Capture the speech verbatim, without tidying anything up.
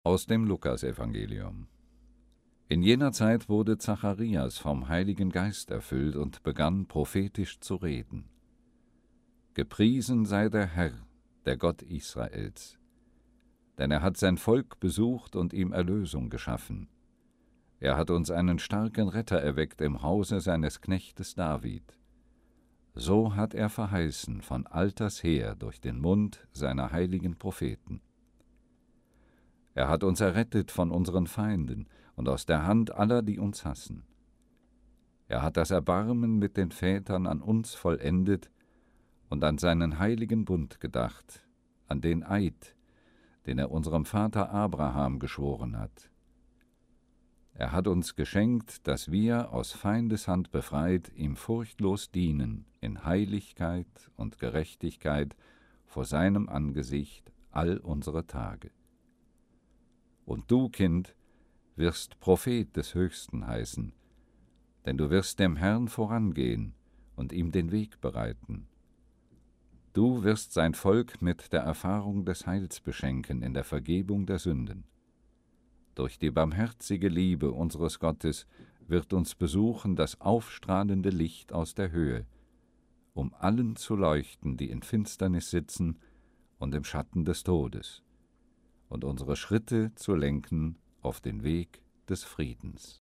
Aus dem Lukasevangelium. In jener Zeit wurde Zacharias vom Heiligen Geist erfüllt und begann prophetisch zu reden. Gepriesen sei der Herr, der Gott Israels, denn er hat sein Volk besucht und ihm Erlösung geschaffen. Er hat uns einen starken Retter erweckt im Hause seines Knechtes David. So hat er verheißen von alters her durch den Mund seiner heiligen Propheten. Er hat uns errettet von unseren Feinden und aus der Hand aller, die uns hassen. Er hat das Erbarmen mit den Vätern an uns vollendet und an seinen heiligen Bund gedacht, an den Eid, den er unserem Vater Abraham geschworen hat. Er hat uns geschenkt, dass wir, aus Feindeshand befreit, ihm furchtlos dienen, in Heiligkeit und Gerechtigkeit vor seinem Angesicht all unsere Tage. Und du, Kind, wirst Prophet des Höchsten heißen, denn du wirst dem Herrn vorangehen und ihm den Weg bereiten. Du wirst sein Volk mit der Erfahrung des Heils beschenken in der Vergebung der Sünden. Durch die barmherzige Liebe unseres Gottes wird uns besuchen das aufstrahlende Licht aus der Höhe, um allen zu leuchten, die in Finsternis sitzen und im Schatten des Todes, und unsere Schritte zu lenken auf den Weg des Friedens.